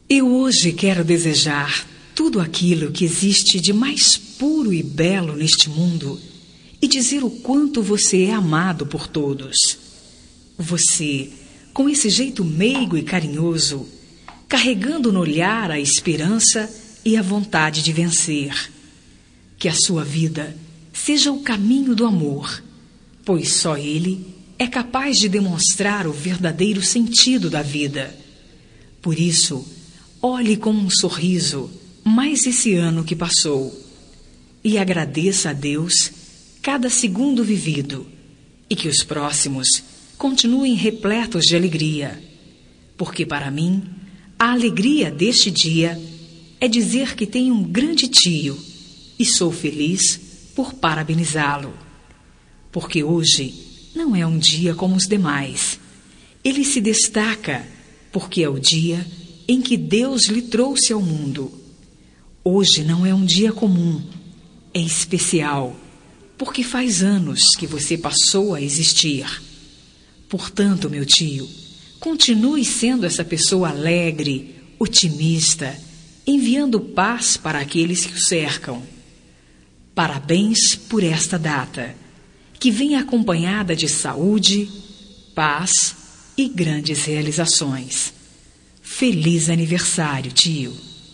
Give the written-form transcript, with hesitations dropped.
Eu hoje quero desejar tudo aquilo que existe de mais puro e belo neste mundo e dizer o quanto você é amado por todos. Você, com esse jeito meigo e carinhoso, carregando no olhar a esperança e a vontade de vencer. Que a sua vida seja o caminho do amor, pois só ele é capaz de demonstrar o verdadeiro sentido da vida. Por isso, olhe com um sorriso mais esse ano que passou e agradeça a Deus cada segundo vivido e que os próximos continuem repletos de alegria, porque para mim a alegria deste dia é dizer que tenho um grande tio e sou feliz por parabenizá-lo, porque hoje não é um dia como os demais. Ele se destaca porque é o dia em que Deus lhe trouxe ao mundo. Hoje não é um dia comum, é especial, porque faz anos que você passou a existir. Portanto, meu tio, continue sendo essa pessoa alegre, otimista, enviando paz para aqueles que o cercam. Parabéns por esta data, que vem acompanhada de saúde, paz e grandes realizações. Feliz aniversário, tio!